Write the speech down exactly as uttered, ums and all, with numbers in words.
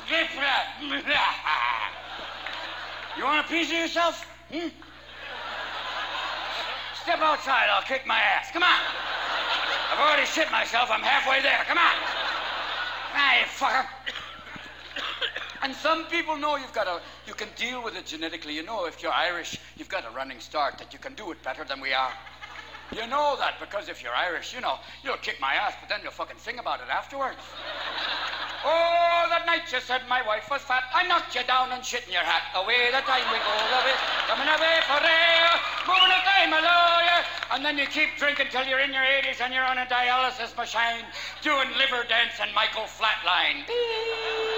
You want a piece of yourself? Hmm? Step outside, I'll kick my ass. Come on. I've already shit myself. I'm halfway there. Come on. Ah, you fucker. And some people know you've got a, you can deal with it genetically. You know, if you're Irish, you've got a running start that you can do it better than we are. You know that because if you're Irish, you know, you'll kick my ass, but then you'll fucking sing about it afterwards. Oh, that night you said my wife was fat. I knocked you down and shit in your hat. Away the time we go, away, coming away for air, moving a time a lawyer. And then you keep drinking till you're in your eighties and you're on a dialysis machine, doing liver dance and Michael Flatline. Beep.